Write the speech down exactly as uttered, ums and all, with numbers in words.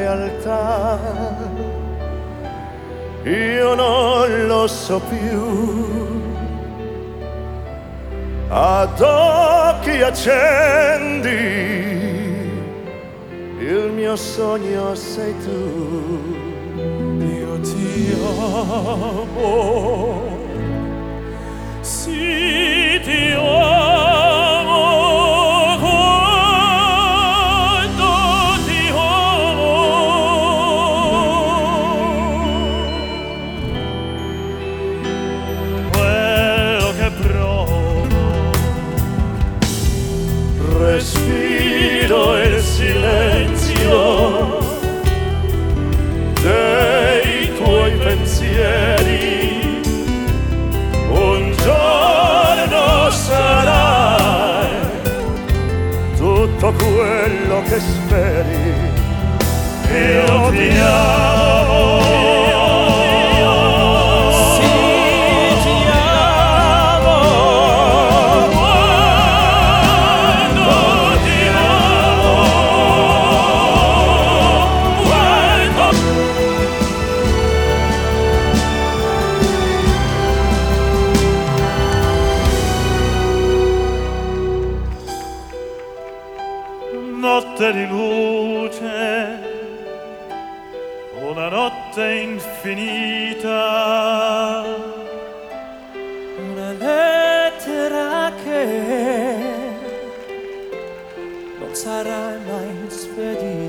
realtà io non lo so più. Ad occhi accendi, il mio sogno sei tu. Io ti amo, sì ti amo, quando ti amo. Quello che provo, respiro il silenzio dei tuoi pensieri. Un giorno sarai tutto quello che speri. Io ti amo, sì ti amo, quando ti amo, quando notte di luce, una notte infinita, una lettera che non sarà mai spedita.